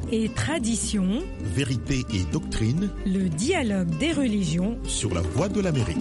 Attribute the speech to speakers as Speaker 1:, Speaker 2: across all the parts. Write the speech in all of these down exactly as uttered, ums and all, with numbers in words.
Speaker 1: et tradition,
Speaker 2: vérité et doctrine,
Speaker 1: le dialogue des religions
Speaker 2: sur la Voix de l'Amérique.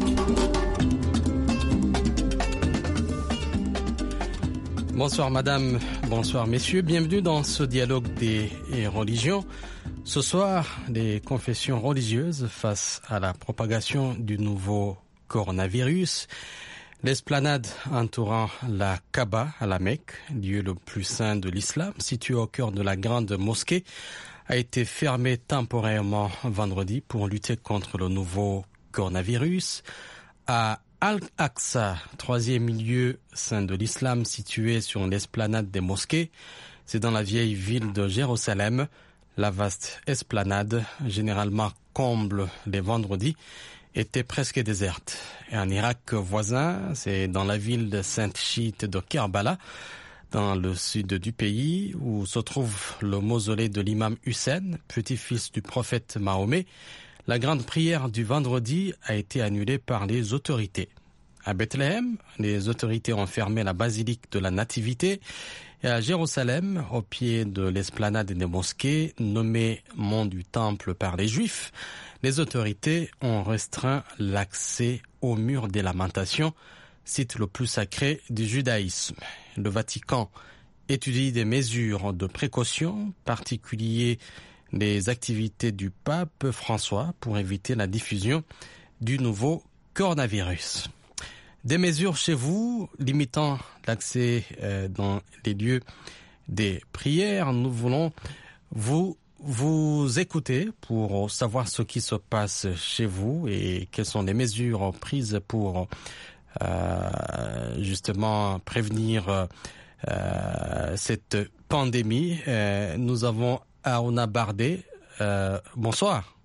Speaker 3: Bonsoir madame, bonsoir messieurs, bienvenue dans ce dialogue des religions. Ce soir, les confessions religieuses face à la propagation du nouveau coronavirus. L'esplanade entourant la Kaaba à la Mecque, lieu le plus saint de l'islam, situé au cœur de la grande mosquée, a été fermée temporairement vendredi pour lutter contre le nouveau coronavirus. À Al-Aqsa, troisième lieu saint de l'islam situé sur l'esplanade des mosquées, c'est dans la vieille ville de Jérusalem. La vaste esplanade, généralement comble les vendredis, était presque déserte. Et en Irak voisin, c'est dans la ville de sainte chiite de Kerbala, dans le sud du pays, où se trouve le mausolée de l'imam Hussein, petit-fils du prophète Mahomet. La grande prière du vendredi a été annulée par les autorités. À Bethléem, les autorités ont fermé la basilique de la Nativité. Et à Jérusalem, au pied de l'esplanade des mosquées, nommée Mont du Temple par les Juifs, les autorités ont restreint l'accès au mur des lamentations, site le plus sacré du judaïsme. Le Vatican étudie des mesures de précaution, particulier les activités du pape François pour éviter la diffusion du nouveau coronavirus. Des mesures chez vous limitant l'accès euh, dans les lieux des prières. Nous voulons vous vous écouter pour savoir ce qui se passe chez vous et quelles sont les mesures prises pour euh, justement prévenir euh, cette pandémie. Euh, nous avons Aruna Bardé. Euh, bonsoir.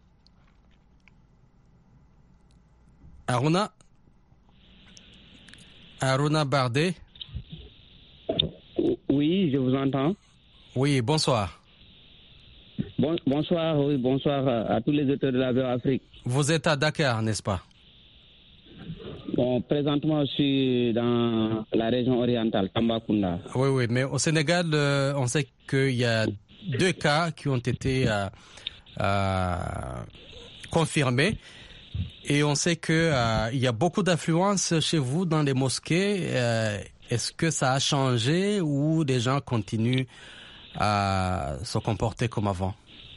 Speaker 3: Aruna Aruna Bardé.
Speaker 4: Oui, je vous entends.
Speaker 3: Oui, bonsoir.
Speaker 4: Bon, bonsoir, oui, bonsoir à, à tous les auteurs de la V O Afrique.
Speaker 3: Vous êtes à Dakar, n'est-ce pas?
Speaker 4: Bon, présentement, je suis dans la région orientale, Tambacounda.
Speaker 3: Oui, oui, mais au Sénégal, euh, on sait qu'il y a deux cas qui ont été euh, euh, confirmés. Et on sait qu'il euh, y a beaucoup d'affluence chez vous dans les mosquées. Euh, est-ce que ça a changé ou les gens continuent à se comporter comme avant?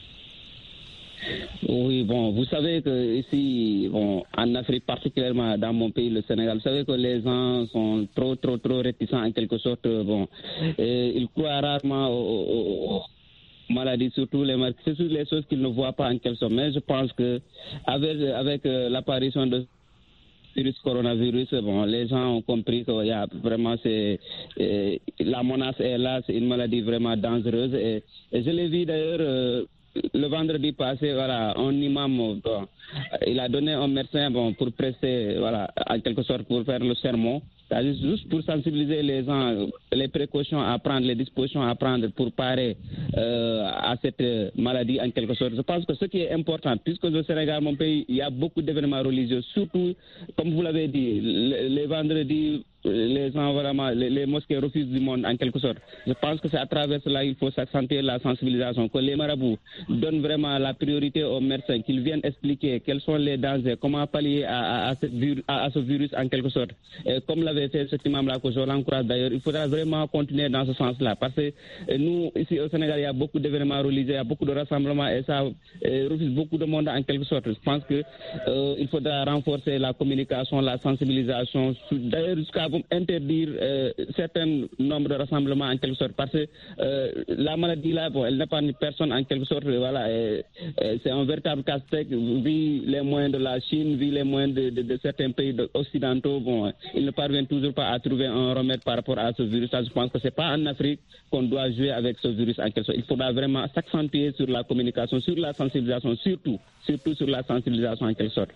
Speaker 4: Oui, bon, vous savez que ici, bon, en Afrique, particulièrement dans mon pays, le Sénégal, vous savez que les gens sont trop, trop, trop réticents en quelque sorte. Bon, et ils croient rarement aux, aux maladies, surtout les maladies, c'est les choses qu'ils ne voient pas en quelque sorte. Mais je pense que avec, avec euh, l'apparition de virus coronavirus, bon, les gens ont compris qu'il y a vraiment c'est euh, la menace est là, c'est une maladie vraiment dangereuse. Et, et je l'ai vu d'ailleurs euh, le vendredi passé, voilà, un imam, bon, il a donné un médecin, bon, pour prester, voilà, en quelque sorte pour faire le sermon. C'est juste pour sensibiliser les gens, les précautions à prendre, les dispositions à prendre pour parer euh, à cette maladie en quelque sorte. Je pense que ce qui est important, puisque au Sénégal, mon pays, il y a beaucoup d'événements religieux, surtout, comme vous l'avez dit, les, les vendredis, les gens vraiment, les, les mosquées refusent du monde en quelque sorte. Je pense que c'est à travers cela qu'il faut s'accentuer la sensibilisation, que les marabouts donnent vraiment la priorité aux médecins, qu'ils viennent expliquer quels sont les dangers, comment pallier à, à, à, cette vir, à, à ce virus en quelque sorte. Et comme l'avait fait cet imam-là, que je l'encourage d'ailleurs, il faudra vraiment continuer dans ce sens-là, parce que nous, ici au Sénégal, il y a beaucoup d'événements religieux, il y a beaucoup de rassemblements et ça euh, refuse beaucoup de monde en quelque sorte. Je pense qu'il euh, faudra renforcer la communication, la sensibilisation, d'ailleurs jusqu'à interdire euh, certains nombres de rassemblements en quelque sorte, parce que euh, la maladie là, bon, elle n'épargne personne en quelque sorte, voilà, et, et c'est un véritable casse-tête, vu les moyens de la Chine, vu les moyens de, de, de certains pays occidentaux, bon, ils ne parviennent toujours pas à trouver un remède par rapport à ce virus. Je pense que c'est pas en Afrique qu'on doit jouer avec ce virus en quelque sorte. Il faudra vraiment s'accentuer sur la communication, sur la sensibilisation, surtout, surtout sur la sensibilisation en quelque sorte.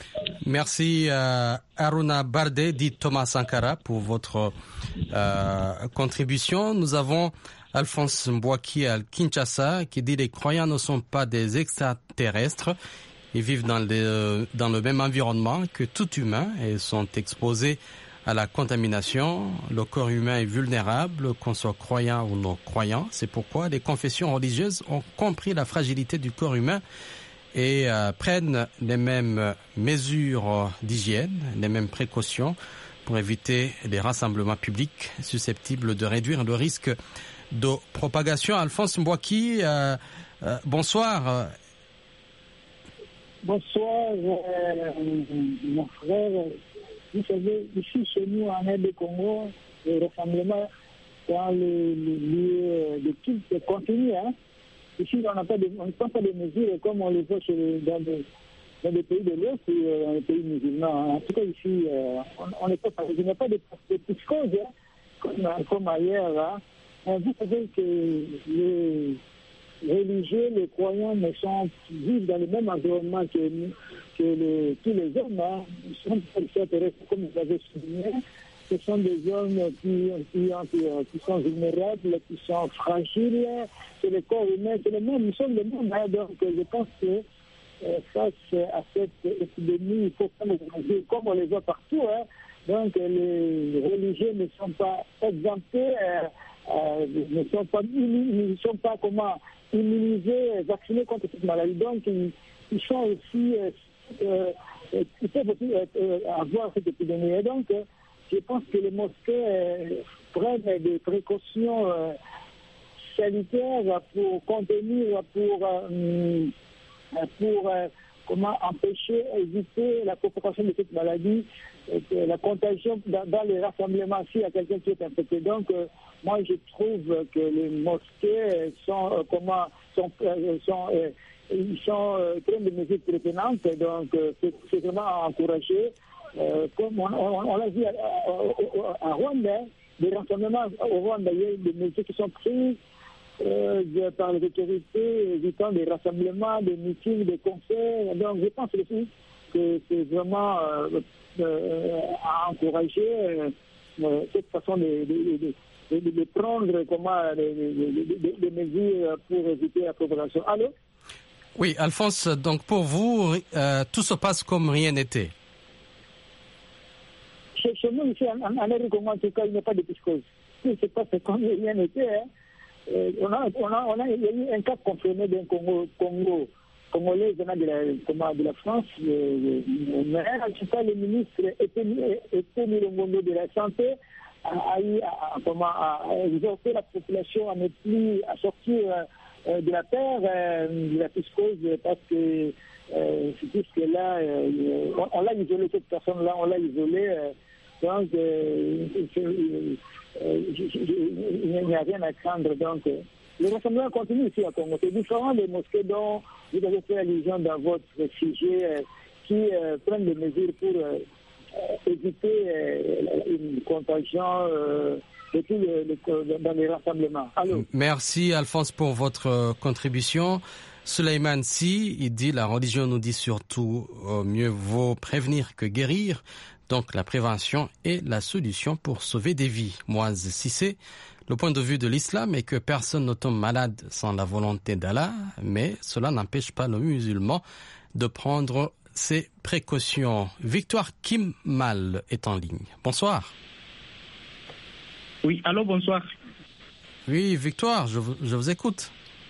Speaker 3: Merci euh, Aruna Bardé, dit Thomas Sankara, pour votre euh, contribution. Nous avons Alphonse Mbouaki à Kinshasa qui dit les croyants ne sont pas des extraterrestres. Ils vivent dans, les, dans le même environnement que tout humain et sont exposés à la contamination. Le corps humain est vulnérable, qu'on soit croyant ou non croyant. C'est pourquoi les confessions religieuses ont compris la fragilité du corps humain et euh, prennent les mêmes mesures d'hygiène, les mêmes précautions pour éviter les rassemblements publics susceptibles de réduire le risque de propagation. Alphonse Mbouaki, euh, euh, bonsoir.
Speaker 5: Bonsoir, euh, mon frère. Vous savez, ici chez nous, en R D Congo, le rassemblement dans le lieu de culte continue. Hein. Ici, on n'a pas de, on ne prend pas de mesures comme on les voit chez les, dans, les, dans les pays de l'Ouest ou euh, dans les pays musulmans. En tout cas, ici, euh, on n'est pas, il n'y a pas de, de psychose hein, comme, comme ailleurs. Hein. Mais vous savez que les religieux, les croyants ne sont, vivent dans le même environnement que, que les, tous les hommes. Hein. Ils sont extraterrestres, comme vous avez souligné. Ce sont des hommes qui, qui, qui, qui sont vulnérables, qui sont fragiles. C'est le corps humain, c'est le même, nous sommes les mêmes. Hein. Donc, je pense que euh, face à cette épidémie, il faut prendre des mesures comme on les voit partout. Hein. Donc, les religieux ne sont pas exemptés, euh, euh, ne sont pas, ne sont pas comment, immunisés, vaccinés contre cette maladie. Donc, ils, ils sont aussi, euh, euh, ils peuvent aussi euh, avoir cette épidémie. Et donc, euh, je pense que les mosquées euh, prennent des précautions euh, sanitaires pour contenir, pour, euh, pour euh, comment empêcher, éviter la propagation de cette maladie, euh, la contagion dans, dans les rassemblements s'il y a quelqu'un qui est infecté. Donc, euh, moi, je trouve que les mosquées sont, euh, comment, sont, euh, sont, euh, ils sont euh, prennent des mesures prévenantes. Donc, euh, c'est, c'est vraiment à encourager. Euh, comme on, on, on l'a vu à, à, à Rwanda, des rassemblements au Rwanda, il y a des mesures qui sont prises euh, de, par les autorités, évitant des rassemblements, des meetings, des concerts. Donc, je pense aussi que c'est vraiment euh, euh, à encourager euh, cette façon de, de, de, de, de prendre comment, des de, de, de mesures pour éviter la propagation. Allô?
Speaker 3: Oui, Alphonse, donc pour vous, euh, tout se passe comme rien n'était.
Speaker 5: Chez nous, ici, en, en Amérique, en tout cas, il n'y a pas de psychose. Tout se passe comme rien n'était. Hein. Euh, on a, on a, on a, il y a eu un cas confirmé d'un Congo, Congo, Congolais venant de la, de la France. Euh, mais en tout cas, le ministre était Milongondo de la Santé a, a eu à, à, à exhorter la population à ne plus à sortir euh, de la terre, euh, de la psychose, parce que euh, c'est que là, euh, on, on l'a isolé, cette personne-là, on l'a isolé. Euh, donc, euh, euh, euh, il n'y a rien à craindre. Donc, euh, le rassemblement continue ici à Congo. C'est différent des mosquées dont vous avez fait allusion dans votre sujet, euh, qui euh, prennent des mesures pour euh, euh, éviter euh, une contagion euh, de tout le, le, dans les rassemblements. Allô?
Speaker 3: Merci Alphonse pour votre contribution. Suleiman Si, il dit la religion nous dit surtout euh, mieux vaut prévenir que guérir. Donc la prévention est la solution pour sauver des vies. Moaz Sissé, le point de vue de l'islam est que personne ne tombe malade sans la volonté d'Allah, mais cela n'empêche pas le musulman de prendre ses précautions. Victoire Kimmal est en ligne. Bonsoir.
Speaker 6: Oui, allô, bonsoir.
Speaker 3: Oui, Victoire, je vous, je vous écoute.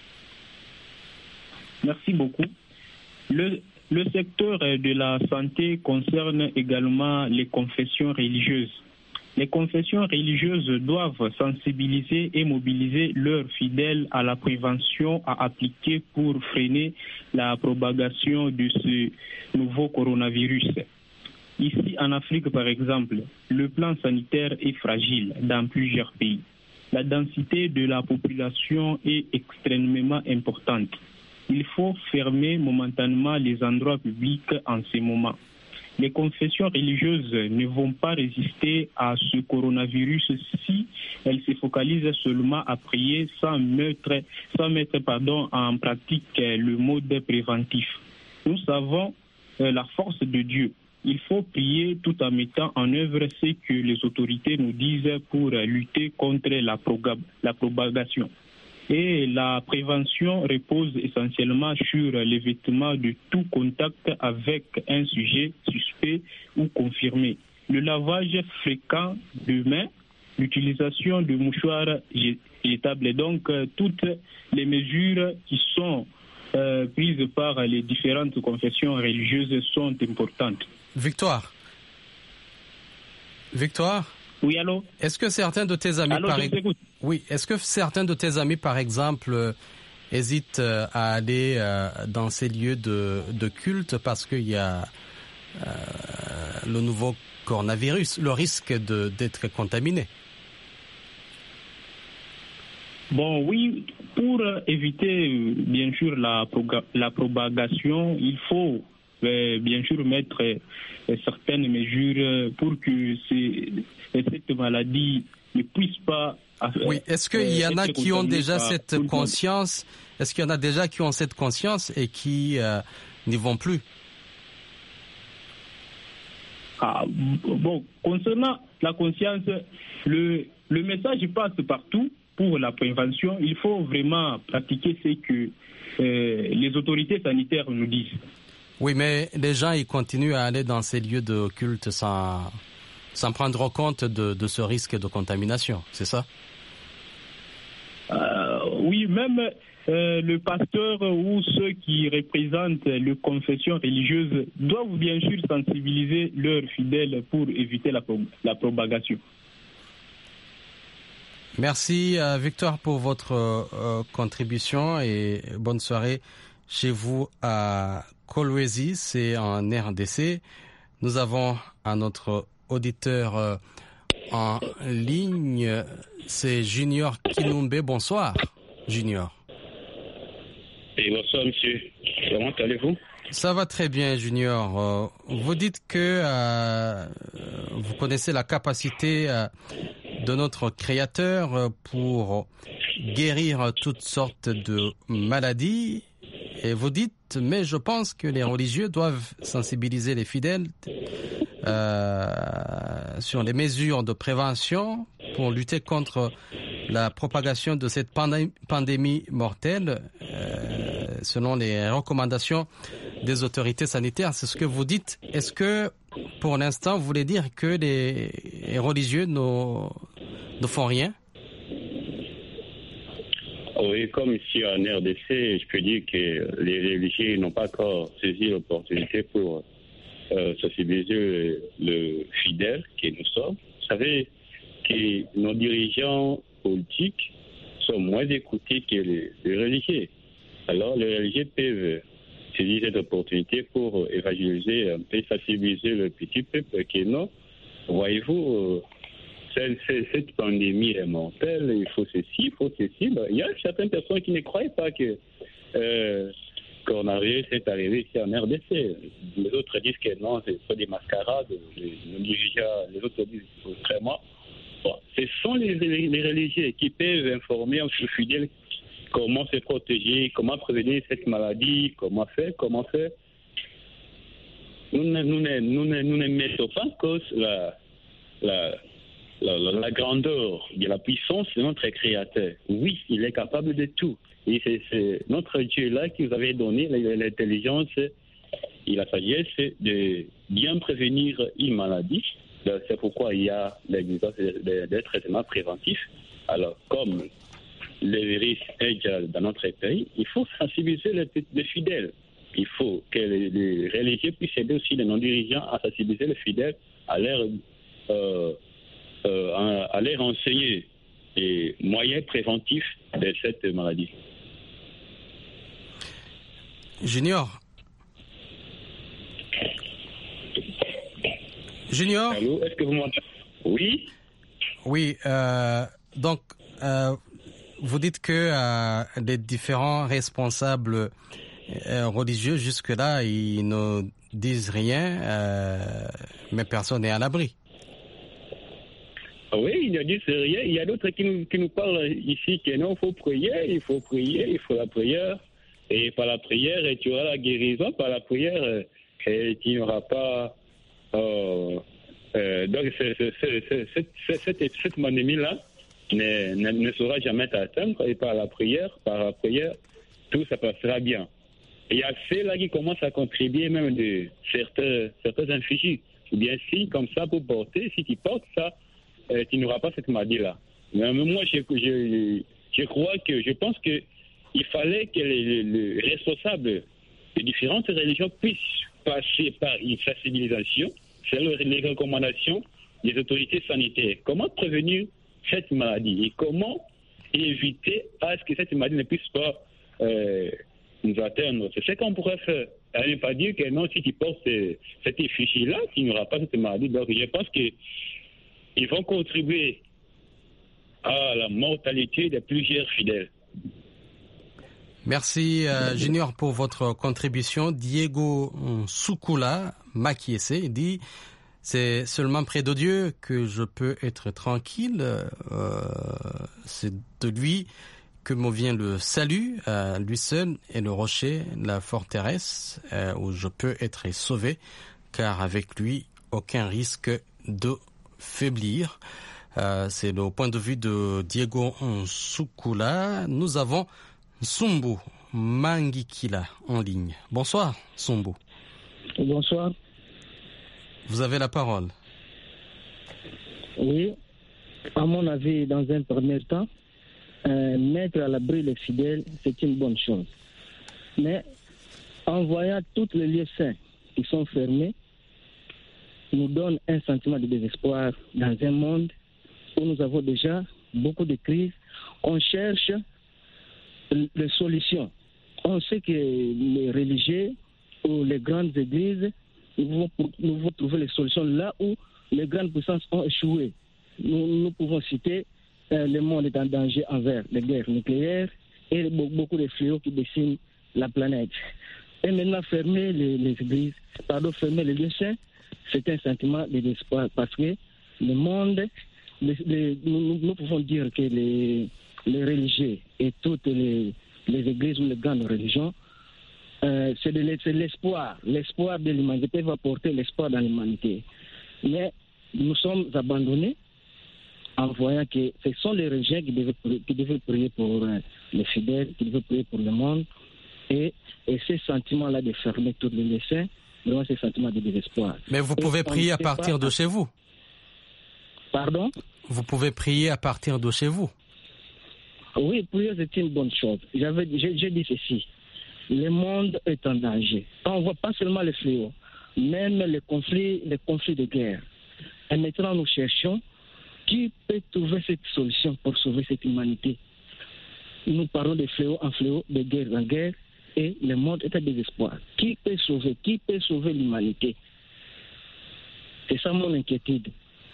Speaker 6: Merci beaucoup. Le, le secteur de la santé concerne également les confessions religieuses. Les confessions religieuses doivent sensibiliser et mobiliser leurs fidèles à la prévention à appliquer pour freiner la propagation de ce nouveau coronavirus. Ici, en Afrique, par exemple, le plan sanitaire est fragile dans plusieurs pays. La densité de la population est extrêmement importante. Il faut fermer momentanément les endroits publics en ce moment. Les confessions religieuses ne vont pas résister à ce coronavirus si elles se focalisent seulement à prier sans mettre, sans mettre pardon, en pratique le mode préventif. Nous savons euh, la force de Dieu. Il faut prier tout en mettant en œuvre ce que les autorités nous disent pour lutter contre la, prog- la propagation. Et la prévention repose essentiellement sur l'évitement de tout contact avec un sujet suspect ou confirmé. le lavage fréquent de mains, l'utilisation de mouchoirs jetables. Et donc, euh, toutes les mesures qui sont euh, prises par les différentes confessions religieuses sont importantes.
Speaker 3: Victoire. Victoire.
Speaker 6: Oui, allô?
Speaker 3: Est-ce que certains de tes amis,
Speaker 6: allô,
Speaker 3: par...
Speaker 6: je t'écoute.
Speaker 3: oui, est-ce que certains de tes amis, par exemple, euh, hésitent euh, à aller euh, dans ces lieux de, de culte parce qu'il y a euh, le nouveau coronavirus, le risque de, d'être contaminé?
Speaker 6: Bon, oui, pour éviter, euh, bien sûr, la, proga- la propagation, il faut euh, bien sûr mettre euh, certaines mesures pour que ces, cette maladie ne puisse pas...
Speaker 3: Oui, est-ce qu'il y en a qui ont déjà cette conscience? Est-ce qu'il y en a déjà qui ont cette conscience et qui euh, n'y vont plus?
Speaker 6: Ah, bon, concernant la conscience, le, le message passe partout pour la prévention. Il faut vraiment pratiquer ce que euh, les autorités sanitaires nous disent.
Speaker 3: Oui, mais les gens, ils continuent à aller dans ces lieux de culte sans, sans prendre compte de, de ce risque de contamination, c'est ça?
Speaker 6: Euh, oui, même euh, le pasteur ou ceux qui représentent les confessions religieuses doivent bien sûr sensibiliser leurs fidèles pour éviter la, la propagation.
Speaker 3: Merci euh, Victor pour votre euh, contribution et bonne soirée chez vous à Kolwezi, c'est en R D C. Nous avons un autre auditeur euh, en ligne, c'est Junior Kinumbe. Bonsoir Junior.
Speaker 7: Et bonsoir monsieur, comment allez-vous?
Speaker 3: Ça va très bien Junior. Euh, vous dites que euh, vous connaissez la capacité euh, de notre Créateur pour guérir toutes sortes de maladies. Et vous dites, mais je pense que les religieux doivent sensibiliser les fidèles euh, sur les mesures de prévention pour lutter contre la propagation de cette pandé- pandémie mortelle, euh, selon les recommandations des autorités sanitaires. C'est ce que vous dites. Est-ce que, pour l'instant, vous voulez dire que les, les religieux ne, ne font rien?
Speaker 7: Oui, comme ici en R D C, je peux dire que les religieux n'ont pas encore saisi l'opportunité pour euh, sensibiliser le, le fidèle que nous sommes. Vous savez que nos dirigeants politiques sont moins écoutés que les, les religieux. Alors, les religieux peuvent saisir cette opportunité pour évangéliser, un peu sensibiliser le petit peuple que non. Voyez-vous, euh, cette, cette pandémie est mortelle, il faut ceci, il faut ceci. Ben, il y a certaines personnes qui ne croient pas que euh, coronavirus est arrivé ici en R D C. Les autres disent que non, c'est pas des mascarades. Les, les autres disent vraiment. Bon, ce sont les, les, les religieux qui peuvent informer aux fidèles comment se protéger, comment prévenir cette maladie, comment faire, comment faire. Nous ne, nous ne, nous ne, nous ne mettons pas en cause la, la, la, la, la grandeur de la puissance de notre Créateur. Oui, il est capable de tout. Et c'est, c'est notre Dieu-là qui nous avait donné l'intelligence et la sagesse de bien prévenir une maladie. C'est pourquoi il y a l'existence des traitements préventifs. Alors, comme le virus est déjà dans notre pays, il faut sensibiliser les, les fidèles. Il faut que les, les religieux puissent aider aussi les non-dirigeants à sensibiliser les fidèles, à leur, euh, euh, à leur enseigner les moyens préventifs de cette maladie.
Speaker 3: Junior. Junior.
Speaker 7: Allô, est-ce que vous m'entendez? Oui.
Speaker 3: Oui, euh, donc, euh, vous dites que euh, les différents responsables euh, religieux, jusque-là, ils ne disent rien, euh, mais personne n'est à l'abri.
Speaker 7: Oui, ils ne disent rien. Il y a d'autres qui nous, qui nous parlent ici que non, il faut prier, il faut prier, il faut la prière. Et par la prière, tu auras la guérison. Par la prière, et tu n'auras pas... Euh, euh, donc, c'est, c'est, c'est, c'est, c'est, cette, cette pandémie-là ne, ne, ne sera jamais atteinte. Et par la prière, par la prière, tout ça passera bien. Il y a ceux-là qui commencent à contribuer même de certains, certains infligés. ou bien signe comme ça pour porter. Si tu portes ça, euh, tu n'auras pas cette maladie-là. Mais moi, je, je, je crois que, je pense que il fallait que les, les responsables de différentes religions puissent passer par une sensibilisation sur les recommandations des autorités sanitaires. Comment prévenir cette maladie et comment éviter à ce que cette maladie ne puisse pas euh, nous atteindre. C'est ce qu'on pourrait faire. Elle ne veut pas dire que non, si tu portes cette fichier-là, tu n'auras pas cette maladie. Donc je pense qu'ils vont contribuer à la mortalité de plusieurs fidèles.
Speaker 3: Merci euh, Junior pour votre contribution. Diego Soukoula Makiese dit « C'est seulement près de Dieu que je peux être tranquille. Euh, c'est de lui que me vient le salut. Euh, lui seul est le rocher, la forteresse euh, où je peux être sauvé, car avec lui, aucun risque de faiblir. Euh, » C'est le point de vue de Diego Soukoula. Nous avons Sumbu Mangikila en ligne. Bonsoir, Sumbu.
Speaker 5: Bonsoir.
Speaker 3: Vous avez la parole.
Speaker 5: Oui, à mon avis, dans un premier temps, euh, mettre à l'abri les fidèles, c'est une bonne chose. Mais en voyant tous les lieux saints qui sont fermés, nous donne un sentiment de désespoir dans un monde où nous avons déjà beaucoup de crises. On cherche les solutions. On sait que les religieux ou les grandes églises, nous vont, nous vont trouver les solutions là où les grandes puissances ont échoué. Nous, nous pouvons citer euh, le monde est en danger envers les guerres nucléaires et beaucoup de fléaux qui dessinent la planète. Et maintenant, fermer les, les églises, pardon, fermer les lieux saints, c'est un sentiment de désespoir parce que le monde, les, les, nous, nous pouvons dire que les les religieux et toutes les, les églises ou les grandes religions, euh, c'est, de, c'est l'espoir, l'espoir de l'humanité, peuvent apporter l'espoir dans l'humanité. Mais nous sommes abandonnés en voyant que ce sont les religieux qui devaient, qui devaient prier pour euh, les fidèles, qui devaient prier pour le monde. Et, et ce sentiment-là de fermer tous les saints, vraiment ce sentiment de désespoir.
Speaker 3: Mais vous pouvez et prier à partir pas... de chez vous.
Speaker 5: Pardon ?
Speaker 3: Vous pouvez prier à partir de chez vous.
Speaker 5: Oui, prier, c'est une bonne chose. J'avais, j'ai, j'ai dit ceci. Le monde est en danger. On ne voit pas seulement les fléaux, même les conflits, les conflits de guerre. Et maintenant, nous cherchons qui peut trouver cette solution pour sauver cette humanité. Nous parlons de fléaux en fléaux, de guerre en guerre, et le monde est à désespoir. Qui peut sauver, qui peut sauver l'humanité? C'est ça mon inquiétude.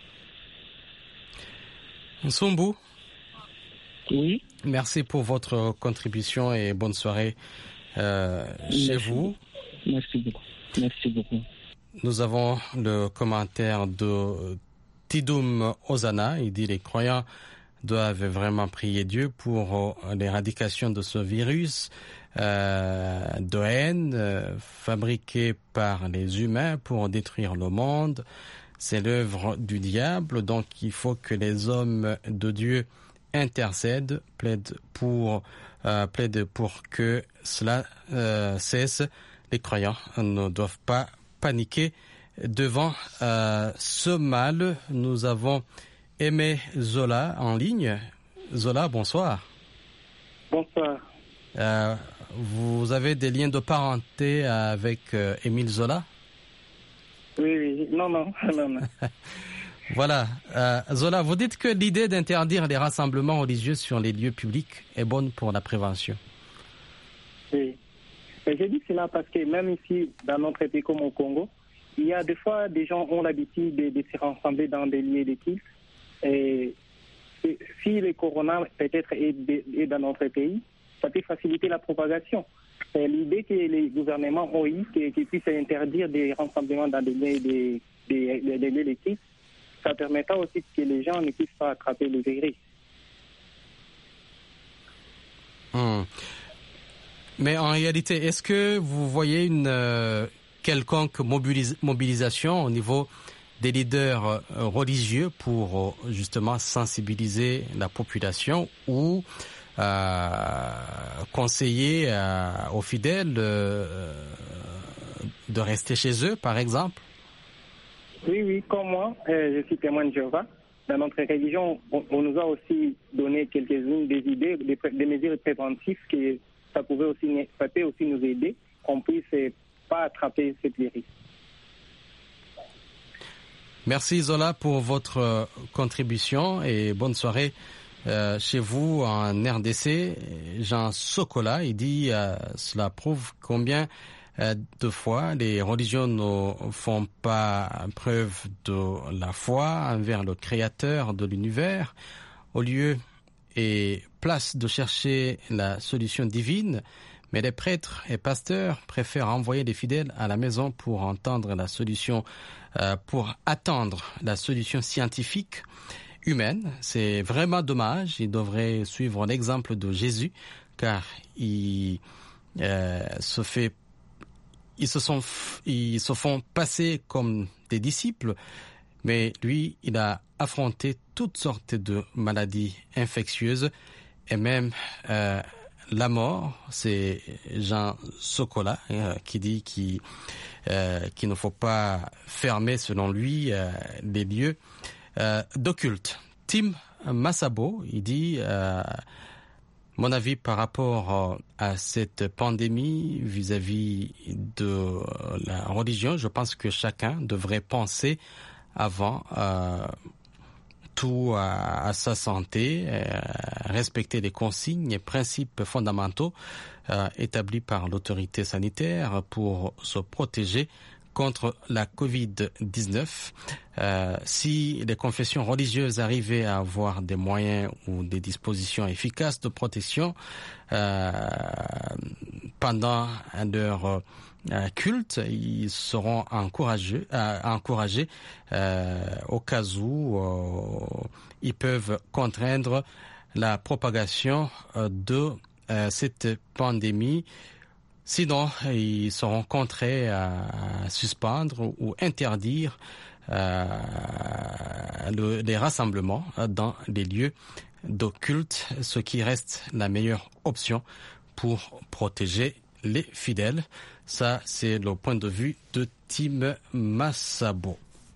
Speaker 3: Nsumbu.
Speaker 5: Oui.
Speaker 3: Merci pour votre contribution et bonne soirée euh, chez
Speaker 5: Merci.
Speaker 3: vous.
Speaker 5: Merci beaucoup. Merci beaucoup.
Speaker 3: Nous avons le commentaire de Tidoum Ozana. Il dit les croyants doivent vraiment prier Dieu pour l'éradication de ce virus euh, de haine euh, fabriqué par les humains pour détruire le monde. C'est l'œuvre du diable, donc il faut que les hommes de Dieu intercède, plaide pour, euh, plaide pour que cela euh, cesse. Les croyants ne doivent pas paniquer devant euh, ce mal. Nous avons Aimé Zola en ligne. Zola, bonsoir.
Speaker 8: Bonsoir.
Speaker 3: Euh, vous avez des liens de parenté avec euh, Émile Zola?
Speaker 8: Oui, oui. Non, non, non, non.
Speaker 3: Voilà. Euh, Zola, vous dites que l'idée d'interdire les rassemblements religieux sur les lieux publics est bonne pour la prévention.
Speaker 8: Oui. Et j'ai dit cela parce que même ici, dans notre pays comme au Congo, il y a des fois, des gens ont l'habitude de, de se rassembler dans des lieux de culte. Et, et si le corona peut-être est, est dans notre pays, ça peut faciliter la propagation. Et l'idée que les gouvernements ont eu, qu'ils puissent interdire des rassemblements dans des lieux de, de, de, de, de, de culte, ça permettra aussi que les gens ne puissent pas attraper le virus.
Speaker 3: Hum. Mais en réalité, est-ce que vous voyez une euh, quelconque mobilis- mobilisation au niveau des leaders euh, religieux pour euh, justement sensibiliser la population ou euh, conseiller euh, aux fidèles euh, de rester chez eux, par exemple?
Speaker 8: Oui, oui, comme moi, euh, je suis témoin de Jéhovah. Dans notre religion, on, on nous a aussi donné quelques-unes des idées, des, des mesures préventives que ça pouvait aussi, ça peut aussi nous aider, qu'on puisse pas attraper cette virus.
Speaker 3: Merci Zola pour votre contribution et bonne soirée euh, chez vous en R D C. Jean Sokola, il dit euh, cela prouve combien euh, de fois les religions ne font pas preuve de la foi envers le Créateur de l'univers. Au lieu et place de chercher la solution divine, mais les prêtres et pasteurs préfèrent envoyer les fidèles à la maison pour entendre la solution, euh, pour attendre la solution scientifique humaine. C'est vraiment dommage. Ils devraient suivre l'exemple de Jésus, car il euh, se fait, ils se sont, ils se font passer comme des disciples, mais lui, il a affronté toutes sortes de maladies infectieuses et même euh, la mort. C'est Jean Sokola euh, qui dit qu'il euh, qu'il ne faut pas fermer, selon lui, euh, les lieux euh, d'occulte. Tim Massabo, il dit euh, mon avis par rapport euh, à cette pandémie vis-à-vis de la religion. Je pense que chacun devrait penser avant euh, tout à, à sa santé, euh, respecter les consignes et principes fondamentaux euh, établis par l'autorité sanitaire pour se protéger contre la covid dix-neuf. Euh, si les confessions religieuses arrivaient à avoir des moyens ou des dispositions efficaces de protection euh, pendant leur Euh, culte, ils seront encouragés, euh, encouragés euh, au cas où euh, ils peuvent contraindre la propagation euh, de euh, cette pandémie. Sinon, ils seront contraints à, à suspendre ou interdire euh, le, les rassemblements dans les lieux de culte, ce qui reste la meilleure option pour protéger les fidèles. Ça, c'est le point de vue de Tim Massabo.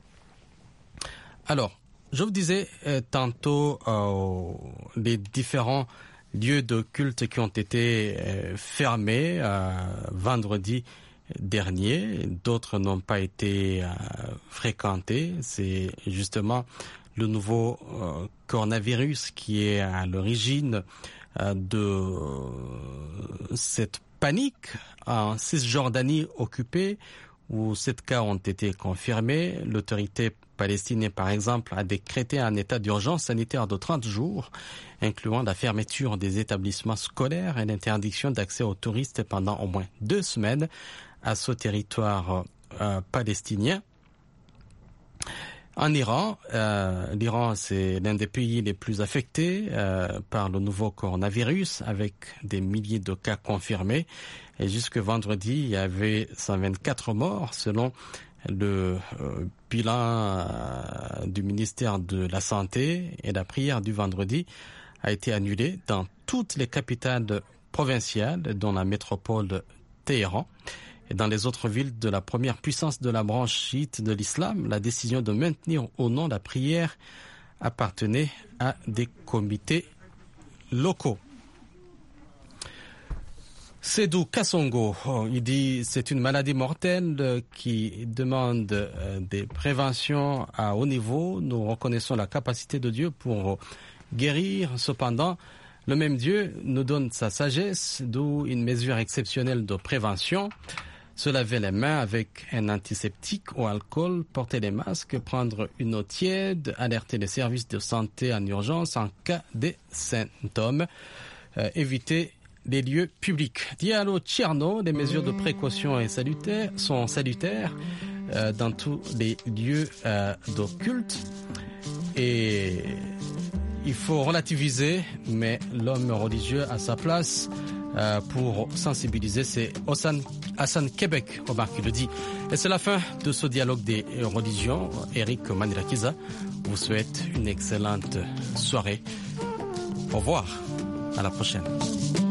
Speaker 3: Alors, je vous disais euh, tantôt euh, les différents lieux de culte qui ont été euh, fermés euh, vendredi dernier. D'autres n'ont pas été euh, fréquentés. C'est justement le nouveau euh, coronavirus qui est à l'origine euh, de euh, cette panique en Cisjordanie occupée, où sept cas ont été confirmés. L'autorité palestinienne, par exemple, a décrété un état d'urgence sanitaire de trente jours, incluant la fermeture des établissements scolaires et l'interdiction d'accès aux touristes pendant au moins deux semaines à ce territoire euh, palestinien. En Iran, euh, l'Iran, c'est l'un des pays les plus affectés euh, par le nouveau coronavirus, avec des milliers de cas confirmés. Et jusque vendredi, il y avait cent vingt-quatre morts, selon le euh, bilan euh, du ministère de la Santé. Et la prière du vendredi a été annulée dans toutes les capitales provinciales, dont la métropole de Téhéran. Et dans les autres villes de la première puissance de la branche chiite de l'islam, la décision de maintenir au nom la prière appartenait à des comités locaux. Sédou Kassongo, oh, il dit c'est une maladie mortelle qui demande euh, des préventions à haut niveau. Nous reconnaissons la capacité de Dieu pour guérir. Cependant, le même Dieu nous donne sa sagesse, d'où une mesure exceptionnelle de prévention. Se laver les mains avec un antiseptique ou alcool, porter les masques, prendre une eau tiède, alerter les services de santé en urgence en cas de symptômes, euh, éviter les lieux publics. Diallo Tcherno, les mesures de précaution et salutaires sont salutaires euh, dans tous les lieux euh, de culte. Et il faut relativiser, mais l'homme religieux a sa place euh, pour sensibiliser. C'est Hassan, Hassan Québec, Omar qui le dit. Et c'est la fin de ce dialogue des religions. Eric Manirakiza vous souhaite une excellente soirée. Au revoir. À la prochaine.